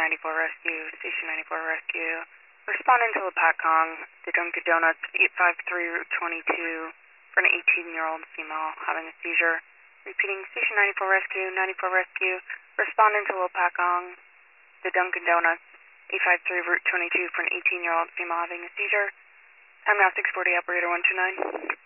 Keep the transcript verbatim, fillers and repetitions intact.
ninety-four Rescue, Station ninety-four Rescue. Responding to Lapacong, the Dunkin' Donuts, eight five three Route twenty-two, for an eighteen-year-old female having a seizure. Repeating, Station ninety-four Rescue, ninety-four Rescue. Responding to Lapacong, the Dunkin' Donuts, eight five three Route twenty-two, for an eighteen-year-old female having a seizure. Time now six forty, operator one two nine.